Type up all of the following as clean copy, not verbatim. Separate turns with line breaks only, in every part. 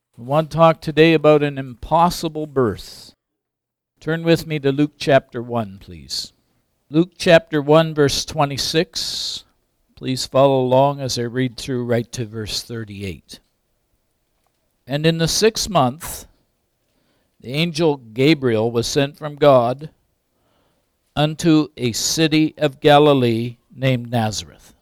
I want to talk today about an impossible birth. Turn with me to Luke chapter 1, please. Luke chapter 1, verse 26. Please follow along as I read through right to verse 38. And in the 6th month, the angel Gabriel was sent from God unto a city of Galilee named Nazareth,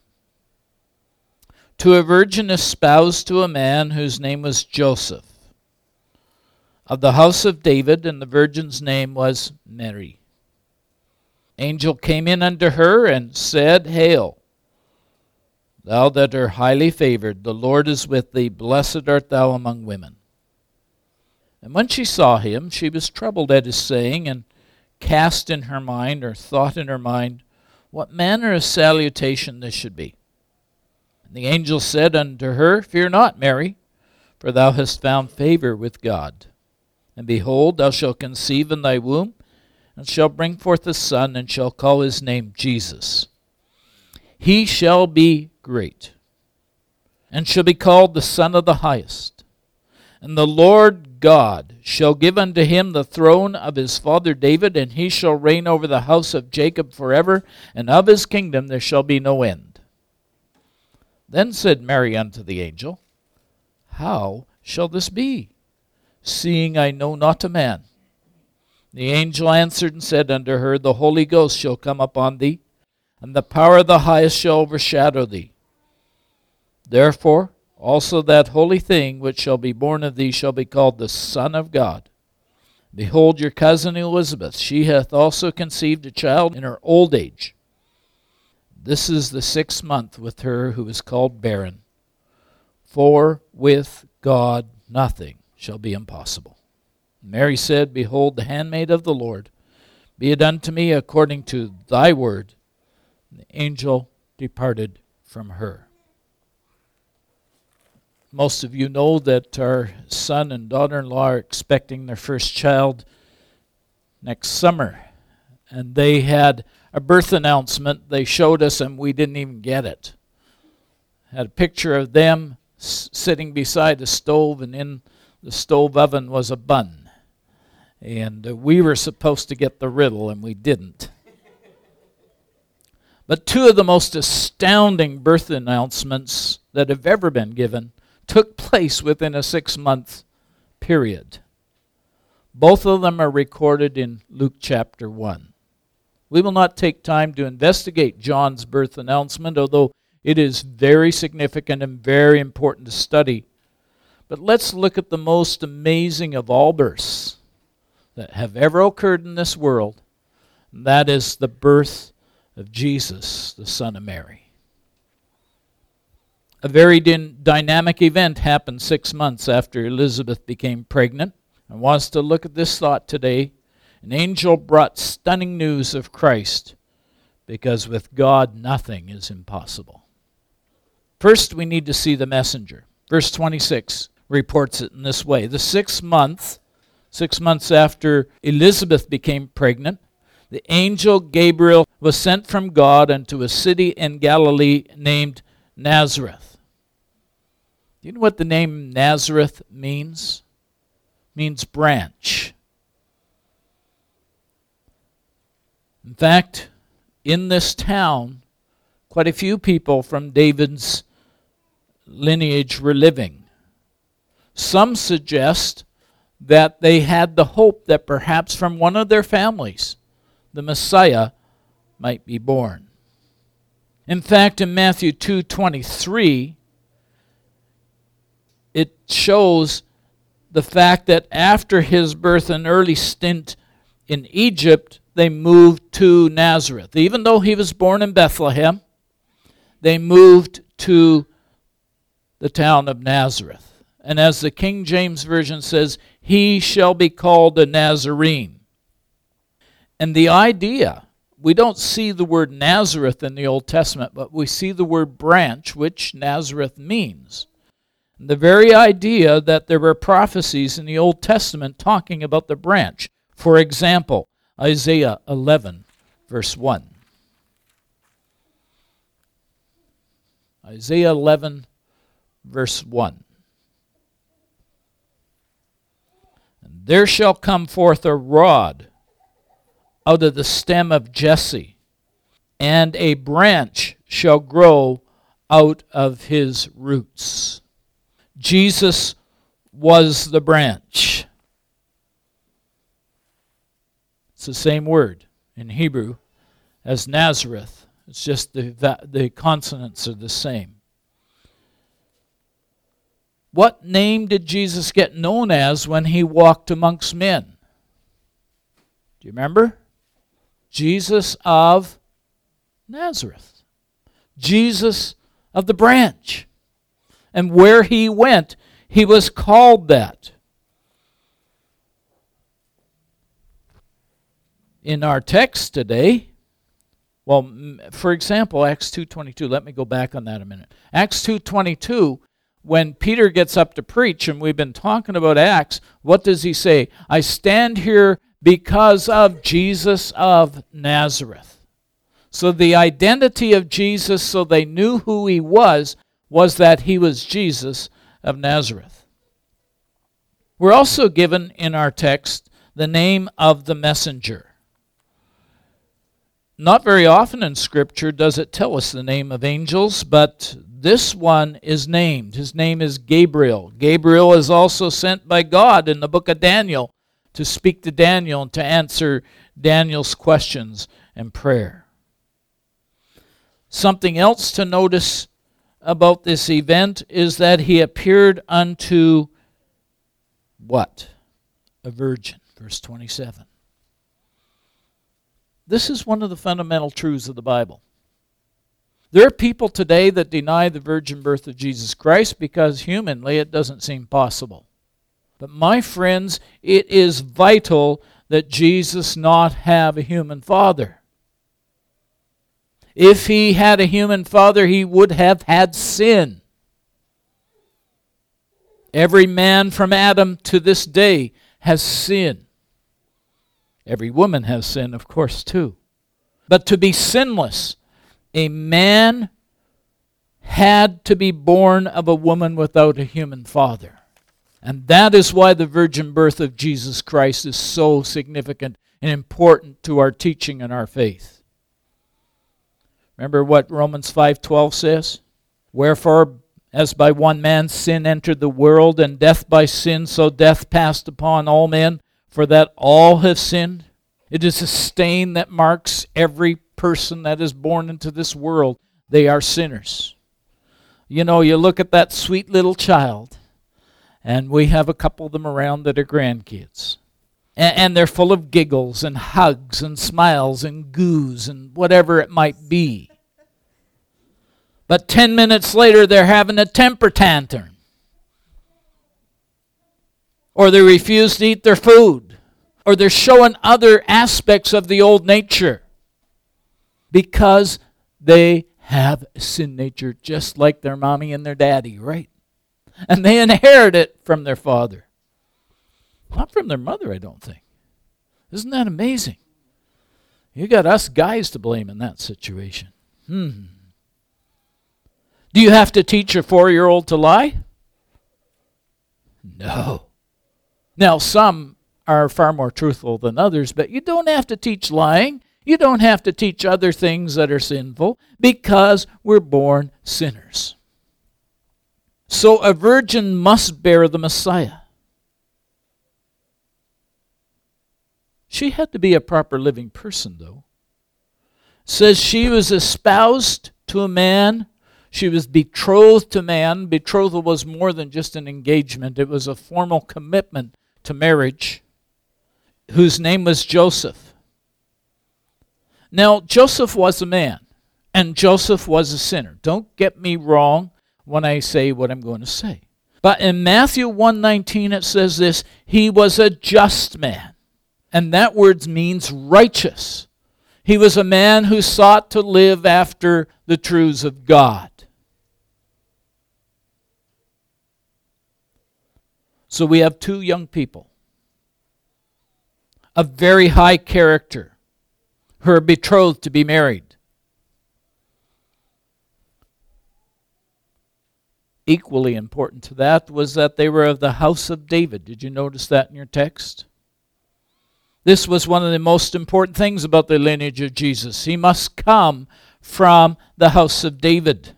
to a virgin espoused to a man whose name was Joseph, of the house of David, and the virgin's name was Mary. Angel came in unto her and said, Hail, thou that art highly favored, the Lord is with thee, blessed art thou among women. And when she saw him, she was troubled at his saying, and cast in her mind, or thought in her mind, what manner of salutation this should be. And the angel said unto her, Fear not, Mary, for thou hast found favor with God. And behold, thou shalt conceive in thy womb, and shalt bring forth a son, and shall call his name Jesus. He shall be great, and shall be called the Son of the Highest. And the Lord God shall give unto him the throne of his father David, and he shall reign over the house of Jacob forever, and of his kingdom there shall be no end. Then said Mary unto the angel, How shall this be, seeing I know not a man? The angel answered and said unto her, The Holy Ghost shall come upon thee, and the power of the highest shall overshadow thee. Therefore also that holy thing which shall be born of thee shall be called the Son of God. Behold, your cousin Elizabeth, she hath also conceived a child in her old age. This is the 6th month with her who is called barren. For with God nothing shall be impossible. Mary said, Behold, the handmaid of the Lord, be it unto me according to thy word. And the angel departed from her. Most of you know that our son and daughter-in-law are expecting their first child next summer. And they had a birth announcement they showed us, and we didn't even get it. Had a picture of them sitting beside the stove, and in the stove oven was a bun. And we were supposed to get the riddle, and we didn't. But two of the most astounding birth announcements that have ever been given took place within a 6-month period. Both of them are recorded in Luke chapter 1. We will not take time to investigate John's birth announcement, although it is very significant and very important to study. But let's look at the most amazing of all births that have ever occurred in this world, and that is the birth of Jesus, the Son of Mary. A very dynamic event happened 6 months after Elizabeth became pregnant. I want us to look at this thought today. An angel brought stunning news of Christ, because with God nothing is impossible. First, we need to see the messenger. Verse 26 reports it in this way. The 6th month, 6 months after Elizabeth became pregnant, the angel Gabriel was sent from God unto a city in Galilee named Nazareth. Do you know what the name Nazareth means? It means branch. In fact, in this town, quite a few people from David's lineage were living. Some suggest that they had the hope that perhaps from one of their families, the Messiah might be born. In fact, in Matthew 2:23, it shows the fact that after his birth, an early stint in Egypt, they moved to Nazareth. Even though he was born in Bethlehem, they moved to the town of Nazareth. And as the King James Version says, he shall be called a Nazarene. And the idea, we don't see the word Nazareth in the Old Testament, but we see the word branch, which Nazareth means. And the very idea that there were prophecies in the Old Testament talking about the branch. For example, Isaiah 11, verse 1. Isaiah 11, verse 1. There shall come forth a rod out of the stem of Jesse, and a branch shall grow out of his roots. Jesus was the branch. It's the same word in Hebrew as Nazareth. It's just the consonants are the same. What name did Jesus get known as when he walked amongst men? Do you remember? Jesus of Nazareth. Jesus of the branch. And where he went, he was called that. In our text today, well, for example, Acts 2:22. Let me go back on that a minute. Acts 2:22, when Peter gets up to preach, and we've been talking about Acts, what does he say? I stand here because of Jesus of Nazareth. So the identity of Jesus, so they knew who he was that he was Jesus of Nazareth. We're also given in our text the name of the messenger. Not very often in Scripture does it tell us the name of angels, but this one is named. His name is Gabriel. Gabriel is also sent by God in the book of Daniel to speak to Daniel and to answer Daniel's questions and prayer. Something else to notice about this event is that he appeared unto what? A virgin. Verse 27. This is one of the fundamental truths of the Bible. There are people today that deny the virgin birth of Jesus Christ because humanly it doesn't seem possible. But my friends, it is vital that Jesus not have a human father. If he had a human father, he would have had sin. Every man from Adam to this day has sin. Every woman has sin, of course, too. But to be sinless, a man had to be born of a woman without a human father. And that is why the virgin birth of Jesus Christ is so significant and important to our teaching and our faith. Remember what Romans 5:12 says? Wherefore, as by one man sin entered the world, and death by sin, so death passed upon all men, for that all have sinned. It is a stain that marks every person that is born into this world. They are sinners. You know, you look at that sweet little child, and we have a couple of them around that are grandkids. And they're full of giggles and hugs and smiles and goos and whatever it might be. But 10 minutes later, they're having a temper tantrum. Or they refuse to eat their food. Or they're showing other aspects of the old nature. Because they have a sin nature just like their mommy and their daddy, right? And they inherit it from their father. Not from their mother, I don't think. Isn't that amazing? You got us guys to blame in that situation. Do you have to teach a 4-year-old to lie? No. Now, some are far more truthful than others, but you don't have to teach lying. You don't have to teach other things that are sinful because we're born sinners. So a virgin must bear the Messiah. She had to be a proper living person, though. It says she was espoused to a man. She was betrothed to man. Betrothal was more than just an engagement. It was a formal commitment to marriage, whose name was Joseph. Now, Joseph was a man, and Joseph was a sinner. Don't get me wrong when I say what I'm going to say. But in Matthew 1:19 it says this, he was a just man. And that word means righteous. He was a man who sought to live after the truths of God. So we have two young people of very high character who are betrothed to be married. equally important to that was that they were of the house of David. Did you notice that in your text? This was one of the most important things about the lineage of Jesus. He must come from the house of David.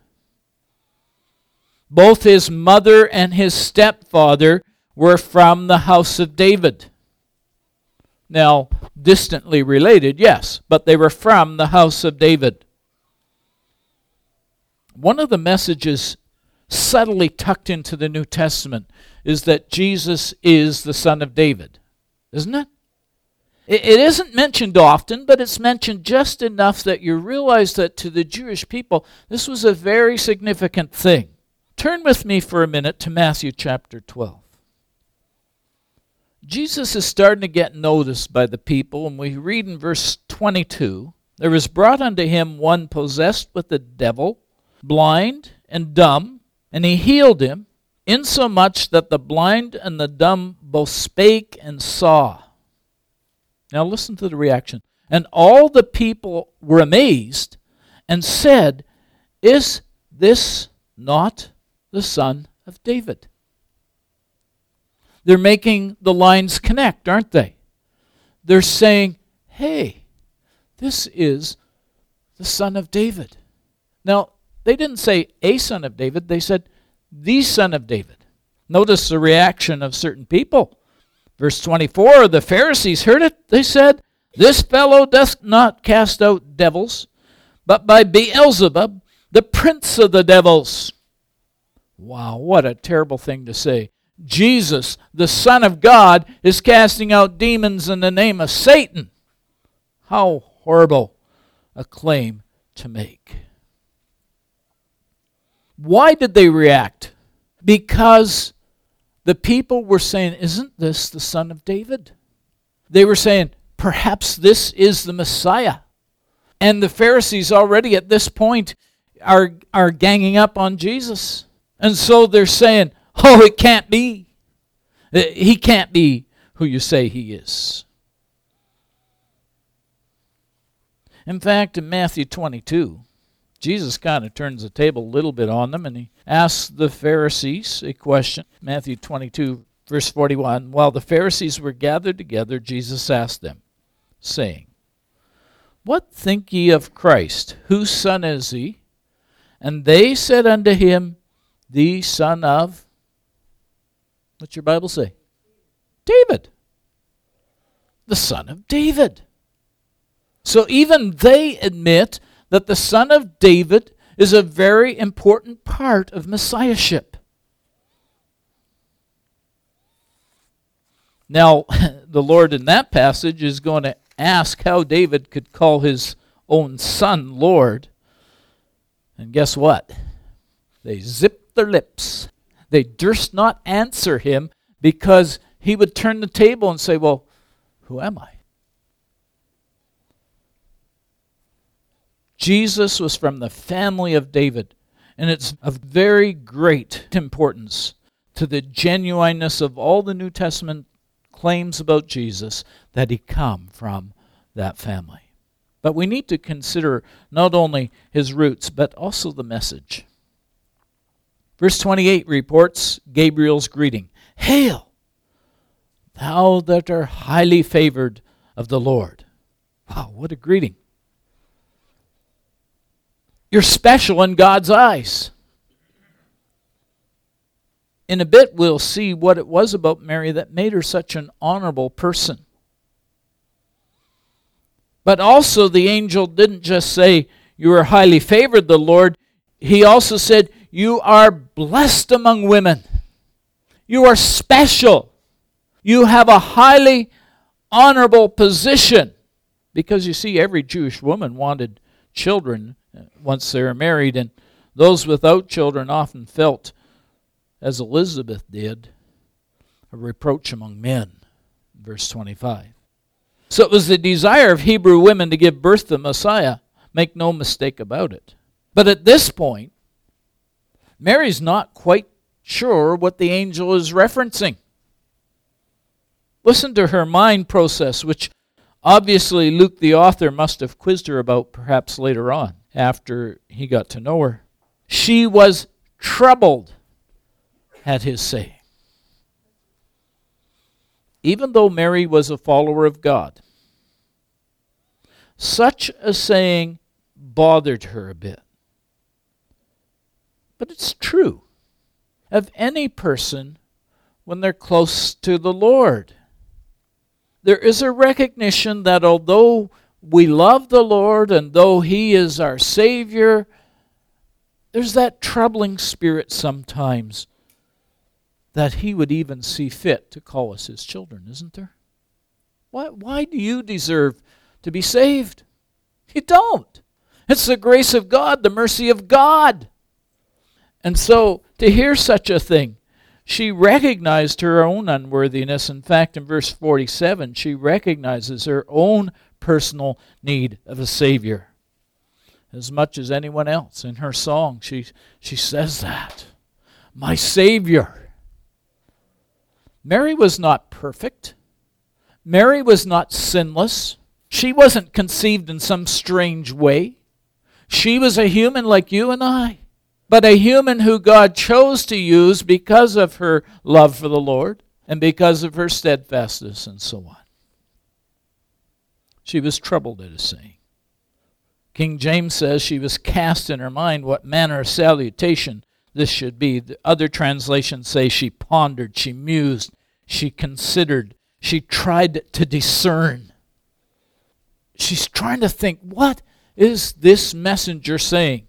Both his mother and his stepfather were from the house of David. Now, distantly related, yes, but they were from the house of David. One of the messages subtly tucked into the New Testament is that Jesus is the Son of David, isn't it? It isn't mentioned often, but it's mentioned just enough that you realize that to the Jewish people, this was a very significant thing. Turn with me for a minute to Matthew chapter 12. Jesus is starting to get noticed by the people, and we read in verse 22, "There was brought unto him one possessed with the devil, blind and dumb, and he healed him, insomuch that the blind and the dumb both spake and saw." Now listen to the reaction. "And all the people were amazed and said, Is this not the Son of David?" They're making the lines connect, aren't they? They're saying, hey, this is the Son of David. Now, they didn't say a son of David, they said the Son of David. Notice the reaction of certain people. Verse 24, the Pharisees heard it. They said, "This fellow doth not cast out devils, but by Beelzebub, the prince of the devils." Wow, what a terrible thing to say. Jesus, the Son of God, is casting out demons in the name of Satan. How horrible a claim to make. Why did they react? Because the people were saying, "Isn't this the Son of David?" They were saying, "Perhaps this is the Messiah." And the Pharisees already at this point are ganging up on Jesus. And so they're saying, "Oh, it can't be. He can't be who you say he is." In fact, in Matthew 22, Jesus kind of turns the table a little bit on them, and he asks the Pharisees a question. Matthew 22, verse 41, "While the Pharisees were gathered together, Jesus asked them, saying, What think ye of Christ? Whose son is he? And they said unto him, The son of," what's your Bible say? David. The son of David. So even they admit that the Son of David is a very important part of Messiahship. Now, the Lord in that passage is going to ask how David could call his own son Lord. And guess what? They zipped their lips. They durst not answer him because he would turn the table and say, "Well, who am I?" Jesus was from the family of David, and it's of very great importance to the genuineness of all the New Testament claims about Jesus that he come from that family. But we need to consider not only his roots, but also the message. Verse 28 reports Gabriel's greeting. "Hail, thou that art highly favored of the Lord." Wow, what a greeting. You're special in God's eyes. In a bit, we'll see what it was about Mary that made her such an honorable person. But also, the angel didn't just say, "You are highly favored, the Lord." He also said, "You are blessed among women. You are special. You have a highly honorable position." Because you see, every Jewish woman wanted children once they were married, and those without children often felt, as Elizabeth did, a reproach among men. Verse 25. So it was the desire of Hebrew women to give birth to Messiah. Make no mistake about it. But at this point, Mary's not quite sure what the angel is referencing. Listen to her mind process, which obviously Luke the author must have quizzed her about perhaps later on, after he got to know her. She was troubled at his saying. Even though Mary was a follower of God, such a saying bothered her a bit. But it's true of any person when they're close to the Lord. There is a recognition that although we love the Lord and though He is our Savior, there's that troubling spirit sometimes that He would even see fit to call us His children, isn't there? Why do you deserve to be saved? You don't. It's the grace of God, the mercy of God. And so, to hear such a thing, she recognized her own unworthiness. In fact, in verse 47, she recognizes her own personal need of a Savior as much as anyone else. In her song, she says that. My Savior. Mary was not perfect. Mary was not sinless. She wasn't conceived in some strange way. She was a human like you and I, but a human who God chose to use because of her love for the Lord and because of her steadfastness and so on. She was troubled at his saying. King James says she was cast in her mind what manner of salutation this should be. The other translations say she pondered, she mused, she considered, she tried to discern. She's trying to think, what is this messenger saying?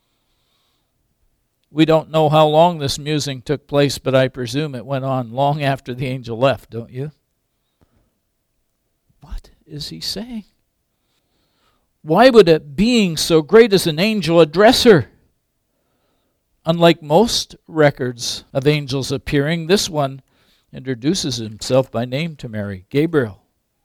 We don't know how long this musing took place, but I presume it went on long after the angel left, don't you? What is he saying? Why would a being so great as an angel address her? Unlike most records of angels appearing, this one introduces himself by name to Mary, Gabriel.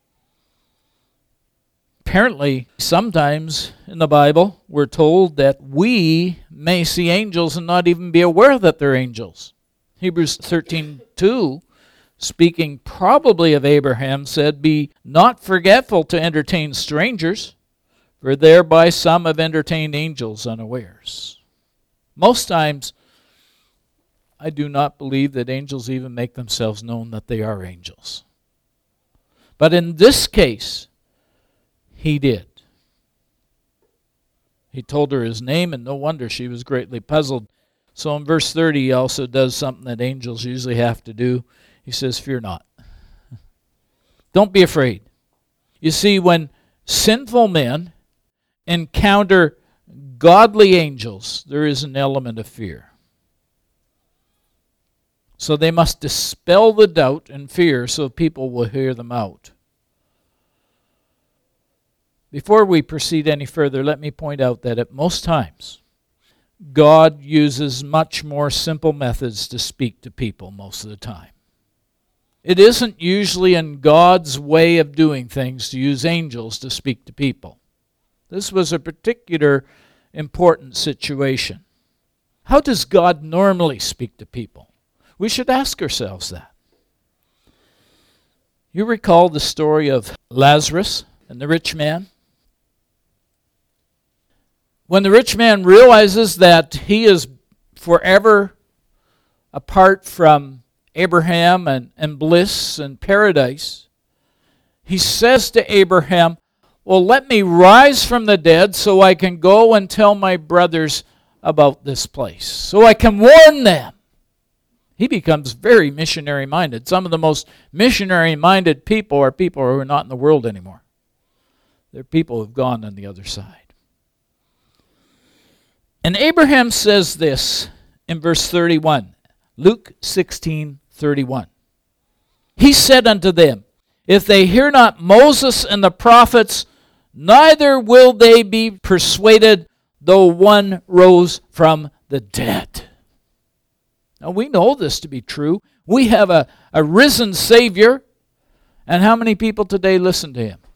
Apparently, sometimes in the Bible, we're told that we may see angels and not even be aware that they're angels. Hebrews 13:2, speaking probably of Abraham, said, be not forgetful to entertain strangers, for thereby some have entertained angels unawares. Most times, I do not believe that angels even make themselves known that they are angels. But in this case, he did. He told her his name, and no wonder she was greatly puzzled. So in verse 30, he also does something that angels usually have to do. He says, fear not. Don't be afraid. You see, when sinful men encounter godly angels, there is an element of fear. So they must dispel the doubt and fear so people will hear them out. Before we proceed any further, let me point out that at most times, God uses much more simple methods to speak to people most of the time. It isn't usually in God's way of doing things to use angels to speak to people. This was a particular important situation. How does God normally speak to people? We should ask ourselves that. You recall the story of Lazarus and the rich man? When the rich man realizes that he is forever apart from Abraham and bliss and paradise, he says to Abraham, well, let me rise from the dead so I can go and tell my brothers about this place, so I can warn them. He becomes very missionary-minded. Some of the most missionary-minded people are people who are not in the world anymore. They're people who have gone on the other side. And Abraham says this in verse 31, Luke 16:31. He said unto them, if they hear not Moses and the prophets, neither will they be persuaded, though one rose from the dead. Now we know this to be true. We have a risen Savior, and how many people today listen to Him?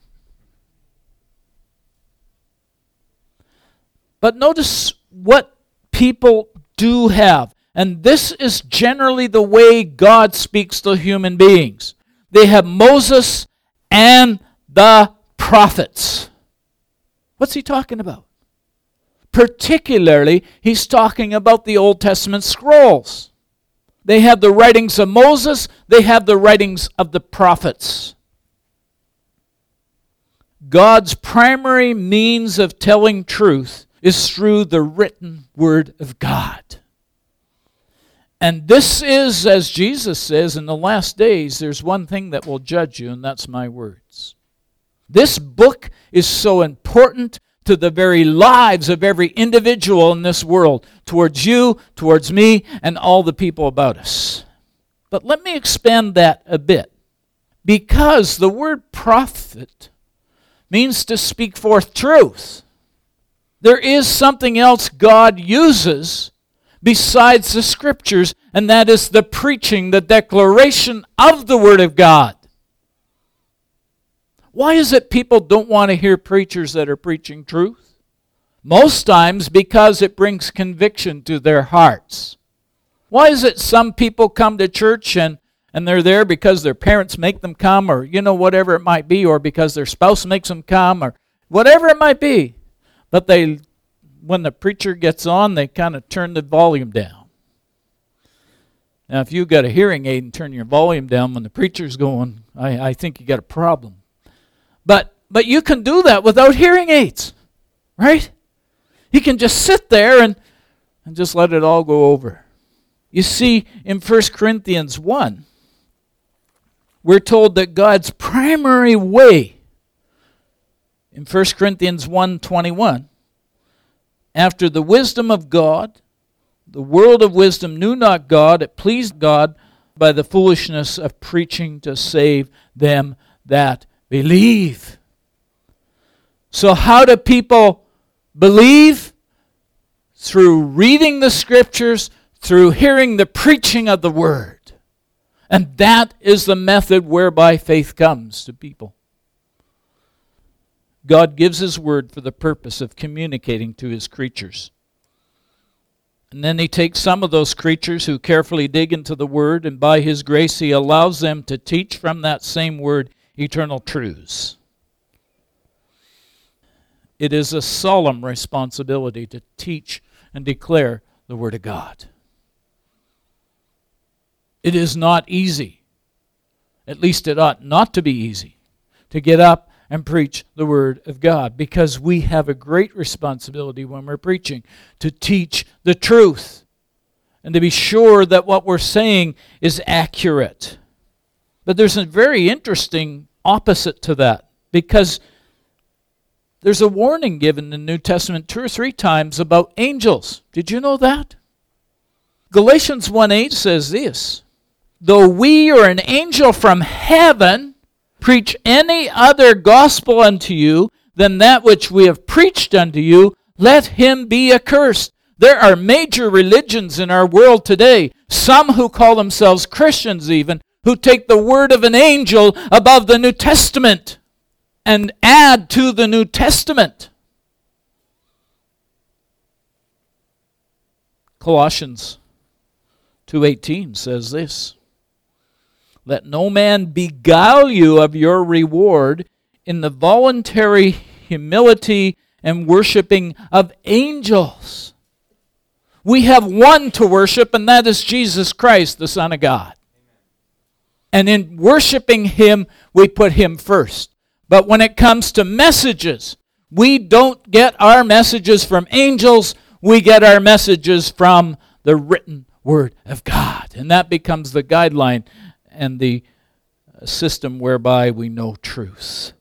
But notice what people do have. And this is generally the way God speaks to human beings. They have Moses and the prophets. What's he talking about? Particularly, he's talking about the Old Testament scrolls. They have the writings of Moses. They have the writings of the prophets. God's primary means of telling truth is through the written Word of God. And this is, as Jesus says, in the last days, there's one thing that will judge you, and that's my words. This book is so important to the very lives of every individual in this world, towards you, towards me, and all the people about us. But let me expand that a bit. Because the word prophet means to speak forth truth. There is something else God uses besides the Scriptures, and that is the preaching, the declaration of the Word of God. Why is it people don't want to hear preachers that are preaching truth? Most times because it brings conviction to their hearts. Why is it some people come to church and they're there because their parents make them come, or whatever it might be, or because their spouse makes them come, or whatever it might be. But when the preacher gets on, they kind of turn the volume down. Now, if you've got a hearing aid and turn your volume down when the preacher's going, I think you got a problem. But you can do that without hearing aids, right? You can just sit there and just let it all go over. You see, in 1 Corinthians 1, we're told that God's primary way, in 1 Corinthians 1:21, after the wisdom of God, the world of wisdom knew not God, it pleased God by the foolishness of preaching to save them that believe. So how do people believe? Through reading the Scriptures, through hearing the preaching of the Word. And that is the method whereby faith comes to people. God gives His Word for the purpose of communicating to His creatures. And then He takes some of those creatures who carefully dig into the Word, and by His grace He allows them to teach from that same Word eternal truths. It is a solemn responsibility to teach and declare the Word of God. It is not easy. At least it ought not to be easy to get up and preach the Word of God, because we have a great responsibility when we're preaching to teach the truth and to be sure that what we're saying is accurate. But there's a very interesting opposite to that, because there's a warning given in the New Testament 2 or 3 times about angels. Did you know that? Galatians 1:8 says this, "Though we or an angel from heaven preach any other gospel unto you than that which we have preached unto you, let him be accursed." There are major religions in our world today, some who call themselves Christians even, who take the word of an angel above the New Testament and add to the New Testament. Colossians 2:18 says this, "Let no man beguile you of your reward in the voluntary humility and worshiping of angels." We have one to worship, and that is Jesus Christ, the Son of God. And in worshiping Him, we put Him first. But when it comes to messages, we don't get our messages from angels, we get our messages from the written Word of God. And that becomes the guideline and the system whereby we know truth.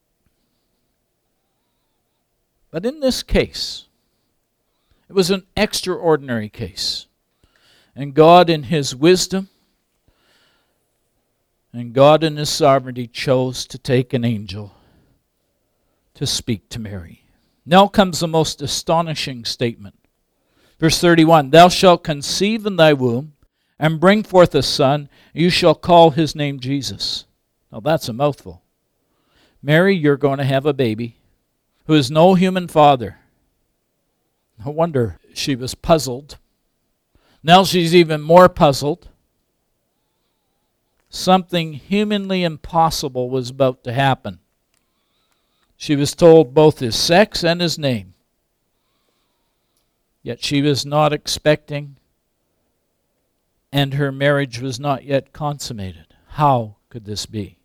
But in this case, it was an extraordinary case. And God in His wisdom and God in His sovereignty chose to take an angel to speak to Mary. Now comes the most astonishing statement. Verse 31, "Thou shalt conceive in thy womb, and bring forth a son, and you shall call his name Jesus." Now that's a mouthful. Mary, you're going to have a baby who has no human father. No wonder she was puzzled. Now she's even more puzzled. Something humanly impossible was about to happen. She was told both his sex and his name. Yet she was not expecting and her marriage was not yet consummated. How could this be?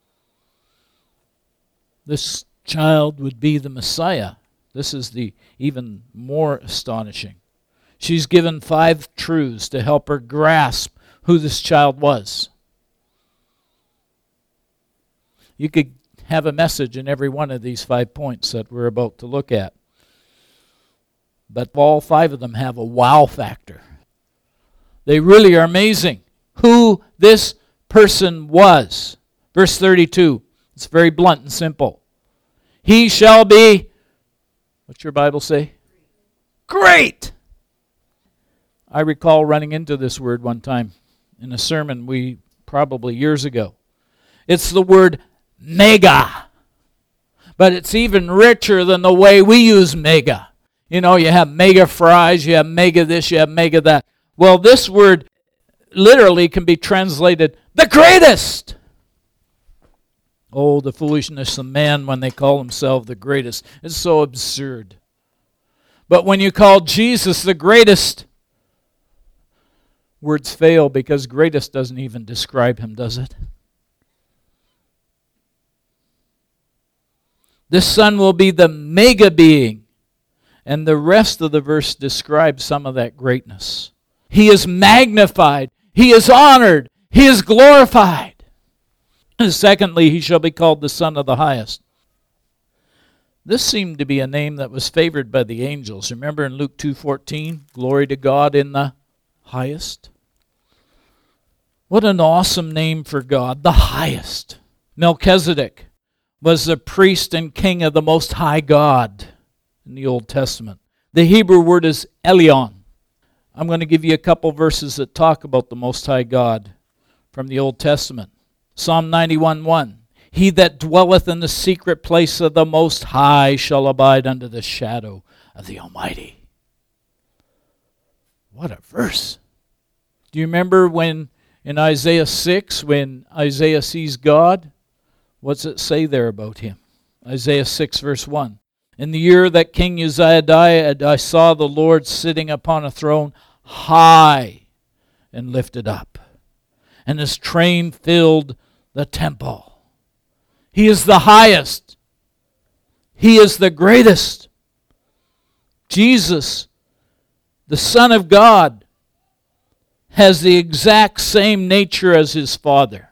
This child would be the Messiah. This is the even more astonishing. She's given 5 truths to help her grasp who this child was. You could have a message in every one of these 5 points that we're about to look at. But all 5 of them have a wow factor. They really are amazing who this person was. Verse 32, it's very blunt and simple. He shall be, what's your Bible say? Great! I recall running into this word one time in a sermon probably years ago. It's the word mega. But it's even richer than the way we use mega. You know, you have mega fries, you have mega this, you have mega that. Well, this word literally can be translated the greatest. Oh, the foolishness of man when they call themselves the greatest. It's so absurd. But when you call Jesus the greatest, words fail because greatest doesn't even describe him, does it? This son will be the mega being. And the rest of the verse describes some of that greatness. He is magnified. He is honored. He is glorified. And secondly, he shall be called the Son of the Highest. This seemed to be a name that was favored by the angels. Remember in Luke 2:14, glory to God in the highest. What an awesome name for God, the highest. Melchizedek was the priest and king of the Most High God in the Old Testament. The Hebrew word is Elion. I'm going to give you a couple verses that talk about the Most High God from the Old Testament. Psalm 91:1. He that dwelleth in the secret place of the Most High shall abide under the shadow of the Almighty. What a verse. Do you remember when in Isaiah 6, when Isaiah sees God? What's it say there about him? Isaiah 6 verse 1. In the year that King Uzziah died, I saw the Lord sitting upon a throne high and lifted up, and his train filled the temple. He is the highest. He is the greatest. Jesus, the Son of God, has the exact same nature as his Father.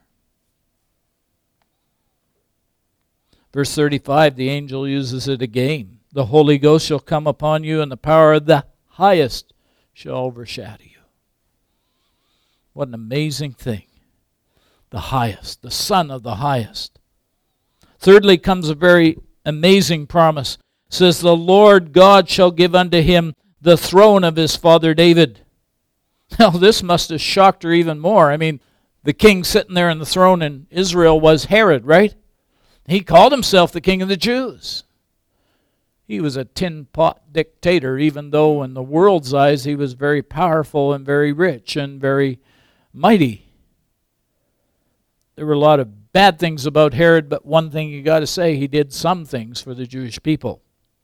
Verse 35, the angel uses it again. The Holy Ghost shall come upon you, and the power of the highest shall overshadow you. What an amazing thing. The highest, the Son of the highest. Thirdly comes a very amazing promise. It says, the Lord God shall give unto him the throne of his father David. Now this must have shocked her even more. I mean, the king sitting there on the throne in Israel was Herod, right? He called himself the king of the Jews. He was a tin pot dictator, even though in the world's eyes he was very powerful and very rich and very mighty. There were a lot of bad things about Herod, but one thing you got to say, he did some things for the Jewish people.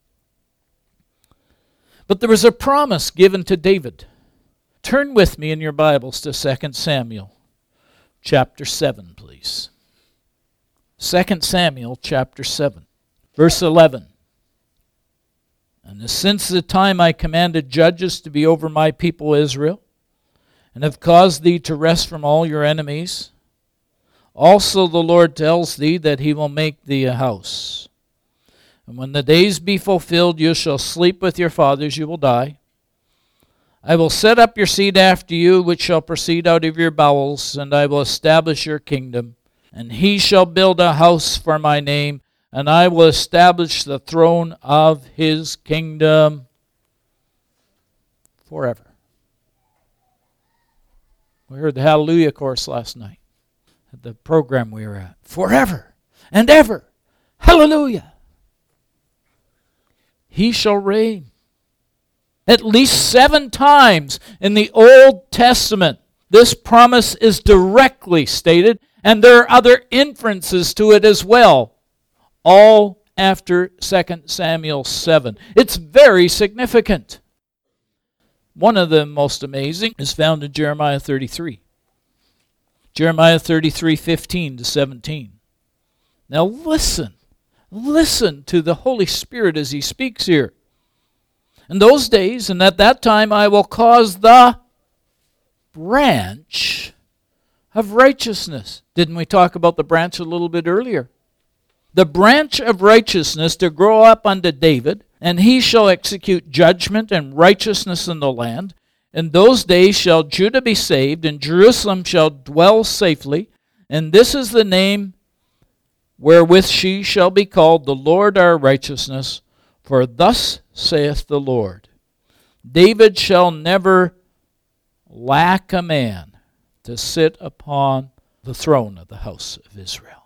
But there was a promise given to David. Turn with me in your Bibles to 2 Samuel chapter 7, please. 2 Samuel chapter 7, verse 11. And since the time I commanded judges to be over my people Israel, and have caused thee to rest from all your enemies, also the Lord tells thee that he will make thee a house. And when the days be fulfilled, you shall sleep with your fathers, you will die. I will set up your seed after you, which shall proceed out of your bowels, and I will establish your kingdom. And he shall build a house for my name, and I will establish the throne of his kingdom forever. We heard the Hallelujah chorus last night at the program we were at. Forever and ever. Hallelujah. He shall reign. At least 7 times in the Old Testament, this promise is directly stated, and there are other inferences to it as well, all after 2 Samuel 7. It's very significant. One of the most amazing is found in Jeremiah 33. Jeremiah 33, 15 to 17. Now listen to the Holy Spirit as he speaks here. In those days and at that time I will cause the branch of righteousness. Didn't we talk about the branch a little bit earlier? The branch of righteousness to grow up unto David, and he shall execute judgment and righteousness in the land. In those days shall Judah be saved, and Jerusalem shall dwell safely. And this is the name wherewith she shall be called, the Lord our righteousness. For thus saith the Lord, David shall never lack a man to sit upon the throne of the house of Israel.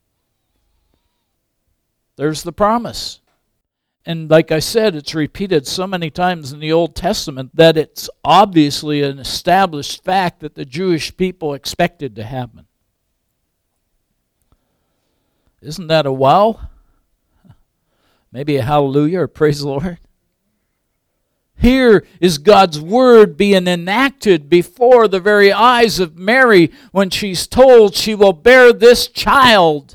There's the promise. And like I said, it's repeated so many times in the Old Testament that it's obviously an established fact that the Jewish people expected to happen. Isn't that a wow? Maybe a hallelujah or praise the Lord. Here is God's word being enacted before the very eyes of Mary when she's told she will bear this child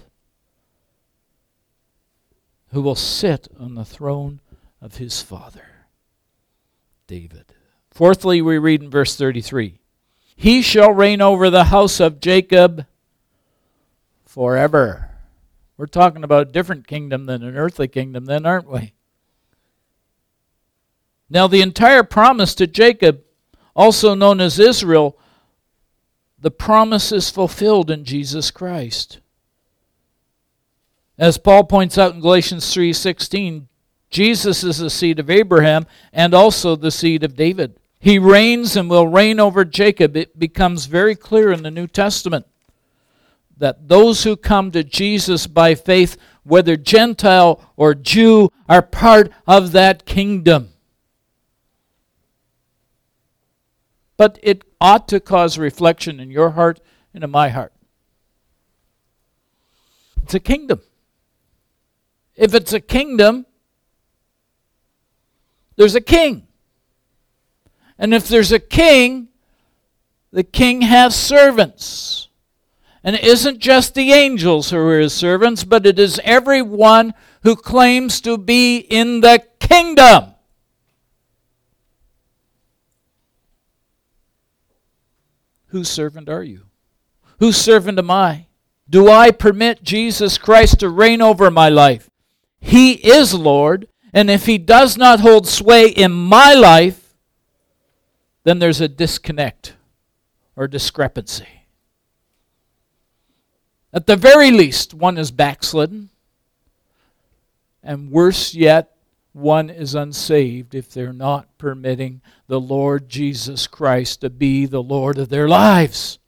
who will sit on the throne of his father, David. Fourthly, we read in verse 33, he shall reign over the house of Jacob forever. We're talking about a different kingdom than an earthly kingdom then, aren't we? Now, the entire promise to Jacob, also known as Israel, the promise is fulfilled in Jesus Christ. As Paul points out in Galatians 3:16, Jesus is the seed of Abraham and also the seed of David. He reigns and will reign over Jacob. It becomes very clear in the New Testament that those who come to Jesus by faith, whether Gentile or Jew, are part of that kingdom. But it ought to cause reflection in your heart and in my heart. It's a kingdom. If it's a kingdom, there's a king. And if there's a king, the king has servants. And it isn't just the angels who are his servants, but it is everyone who claims to be in the kingdom. Whose servant are you? Whose servant am I? Do I permit Jesus Christ to reign over my life? He is Lord, and if he does not hold sway in my life, then there's a disconnect or discrepancy. At the very least, one is backslidden, and worse yet, one is unsaved if they're not permitting the Lord Jesus Christ to be the Lord of their lives.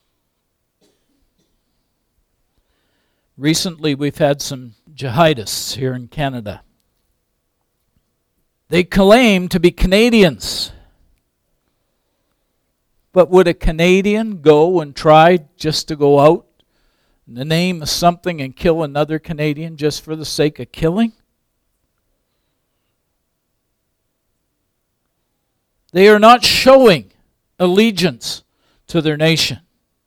Recently, we've had some jihadists here in Canada. They claim to be Canadians. But would a Canadian go and try just to go out in the name of something and kill another Canadian just for the sake of killing? They are not showing allegiance to their nation.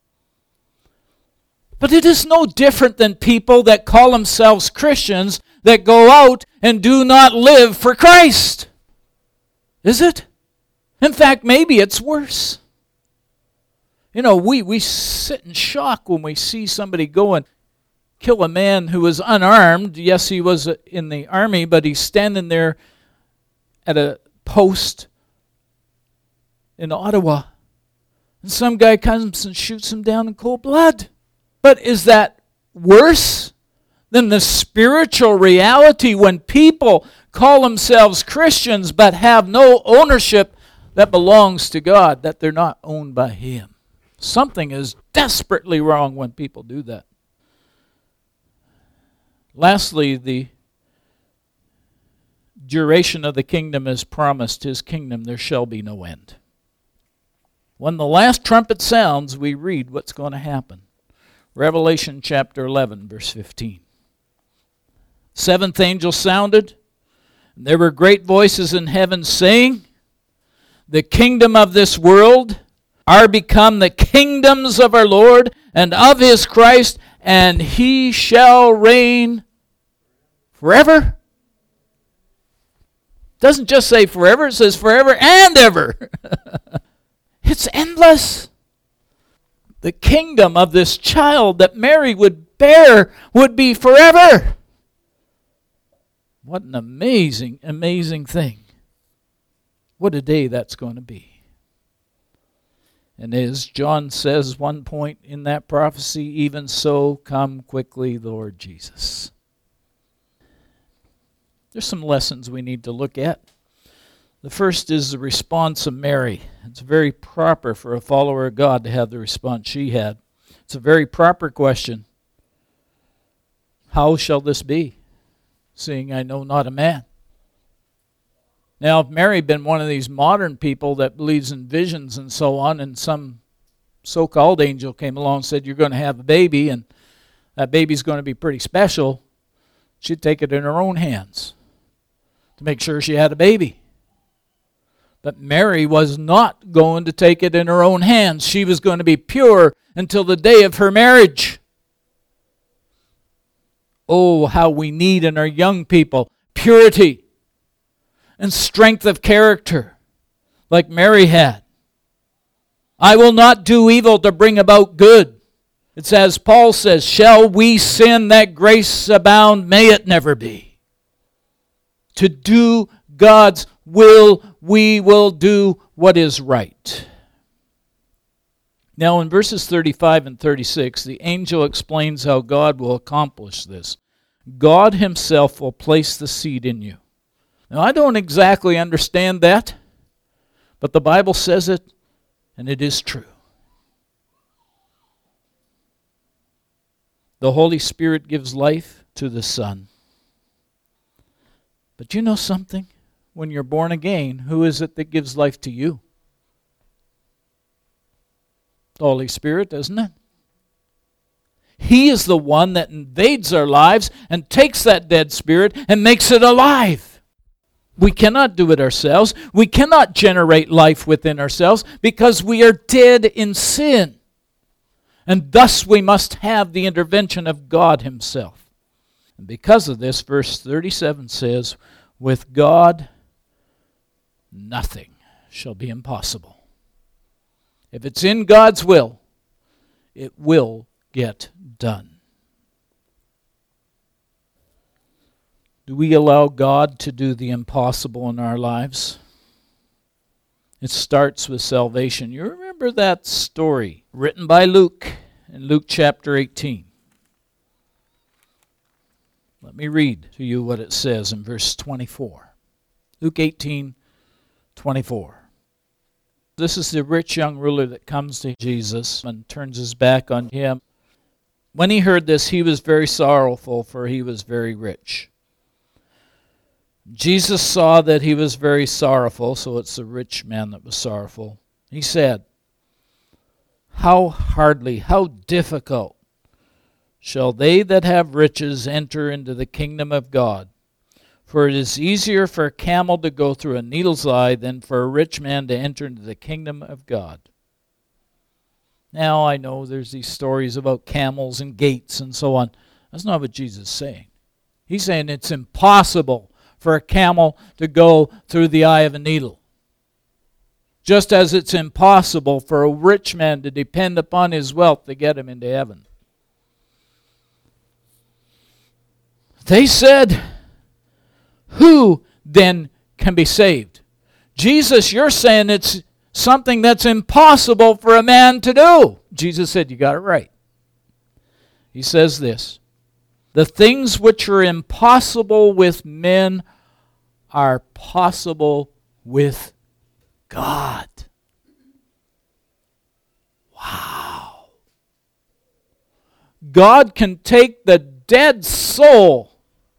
But it is no different than people that call themselves Christians that go out and do not live for Christ. Is it? In fact, maybe it's worse. You know, we sit in shock when we see somebody go and kill a man who was unarmed. Yes, he was in the army, but he's standing there at a post in Ottawa. And some guy comes and shoots him down in cold blood. But is that worse than the spiritual reality when people call themselves Christians but have no ownership that belongs to God, that they're not owned by Him? Something is desperately wrong when people do that. Lastly, the duration of the kingdom is promised. His kingdom, there shall be no end. When the last trumpet sounds, we read what's going to happen. Revelation chapter 11, verse 15. Seventh angel sounded, and there were great voices in heaven saying, the kingdom of this world are become the kingdoms of our Lord and of his Christ, and he shall reign forever. It doesn't just say forever, it says forever and ever. It's endless. The kingdom of this child that Mary would bear would be forever. What an amazing, amazing thing. What a day that's going to be. And as John says one point in that prophecy, even so come quickly, Lord Jesus. There's some lessons we need to look at. The first is the response of Mary. It's very proper for a follower of God to have the response she had. It's a very proper question. How shall this be, seeing I know not a man? Now, if Mary had been one of these modern people that believes in visions and so on, and some so-called angel came along and said, you're going to have a baby, and that baby's going to be pretty special, she'd take it in her own hands to make sure she had a baby. But Mary was not going to take it in her own hands. She was going to be pure until the day of her marriage. Oh, how we need in our young people purity and strength of character like Mary had. I will not do evil to bring about good. It's as Paul says, shall we sin that grace abound? May it never be. To do God's will, we will do what is right. Now in verses 35 and 36, the angel explains how God will accomplish this. God himself will place the seed in you. Now I don't exactly understand that, but the Bible says it, and it is true. The Holy Spirit gives life to the Son. But you know something? When you're born again, who is it that gives life to you? The Holy Spirit, isn't it? He is the one that invades our lives and takes that dead spirit and makes it alive. We cannot do it ourselves. We cannot generate life within ourselves because we are dead in sin. And thus we must have the intervention of God himself. And because of this, verse 37 says, with God, nothing shall be impossible. If it's in God's will, it will get done. Do we allow God to do the impossible in our lives? It starts with salvation. You remember that story written by Luke in Luke chapter 18. Let me read to you what it says in verse 24. Luke 18:24. This is the rich young ruler that comes to Jesus and turns his back on him. When he heard this, he was very sorrowful, for he was very rich. Jesus saw that he was very sorrowful, so it's the rich man that was sorrowful. He said, how difficult shall they that have riches enter into the kingdom of God? For it is easier for a camel to go through a needle's eye than for a rich man to enter into the kingdom of God. Now I know there's these stories about camels and gates and so on. That's not what Jesus is saying. He's saying it's impossible for a camel to go through the eye of a needle. Just as it's impossible for a rich man to depend upon his wealth to get him into heaven. They said, who then can be saved? Jesus, you're saying it's something that's impossible for a man to do. Jesus said, you got it right. He says this, the things which are impossible with men are possible with God. Wow. God can take the dead soul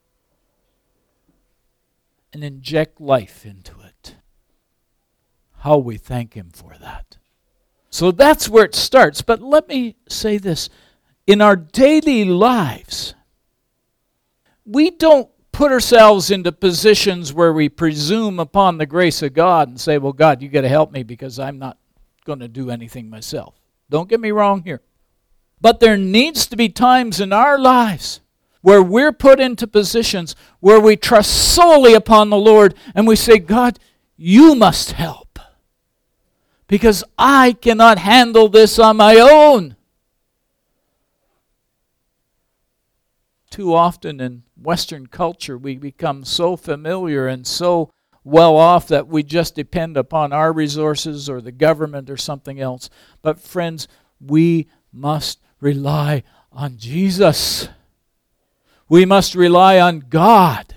and inject life into it. How we thank him for that. So that's where it starts. But let me say this. In our daily lives, we don't put ourselves into positions where we presume upon the grace of God and say, well, God, you got to help me because I'm not going to do anything myself. Don't get me wrong here. But there needs to be times in our lives where we're put into positions where we trust solely upon the Lord and we say, God, you must help because I cannot handle this on my own. Too often in Western culture, we become so familiar and so well off that we just depend upon our resources or the government or something else. But friends, we must rely on Jesus. We must rely on God.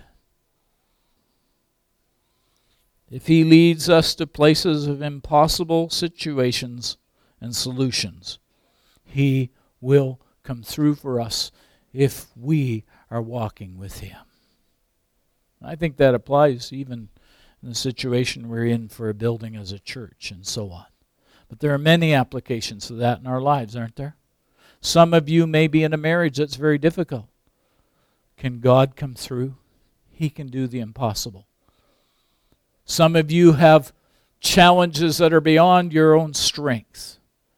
If He leads us to places of impossible situations and solutions, He will come through for us if we are walking with Him. I think that applies even in the situation we're in for a building as a church and so on. But there are many applications to that in our lives, aren't there? Some of you may be in a marriage that's very difficult. Can God come through? He can do the impossible. Some of you have challenges that are beyond your own strength.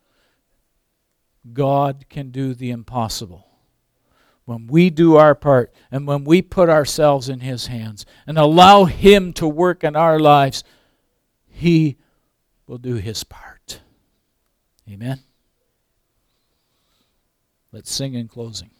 God can do the impossible. When we do our part and when we put ourselves in His hands and allow Him to work in our lives, He will do His part. Amen? Let's sing in closing.